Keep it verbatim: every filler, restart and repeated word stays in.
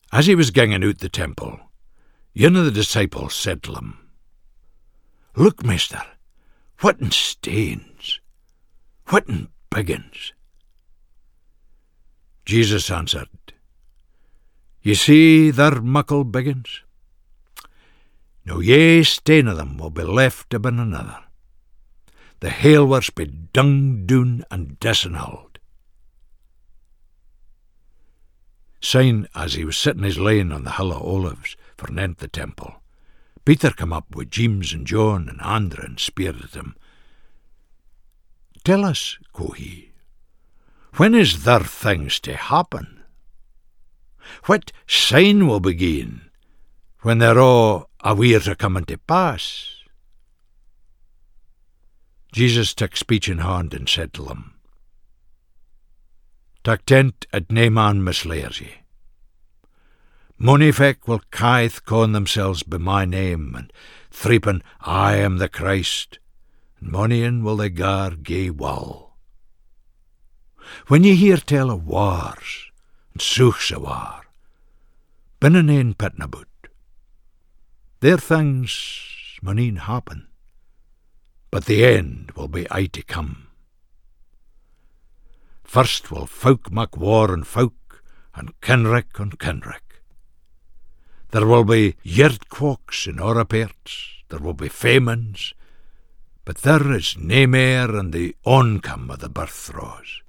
As he was ganging out the temple, one of the disciples said to him, "Look, mister, whatten stains, whatten biggins." Jesus answered, "Ye see they're muckle biggins. Now ye stane of them will be left upon another. The hailworks be dung doon and disenhulled." Syne, as he was sitting his lane on the Hill of Olives for nent the temple, Peter come up with James and John and Andrew and speered at him. "Tell us," quo he, "when is there things to happen? What sign will begin when they're all aweer to coming to pass?" Jesus took speech in hand and said to them, "Tak tent at nae man mislears ye. Mony folk will caith con themselves by my name, and threeping, I am the Christ, and monyin will they gar gae wall. When ye hear tell of wars, and suchs o' war, binna nae pittin aboot. There things maun e'en happen, but the end will be aye to come. First will folk mak war on folk, and kinrick on kinrick. There will be earthquakes in other parts, there will be famines, but there is nae mair in the oncome of the birth throes.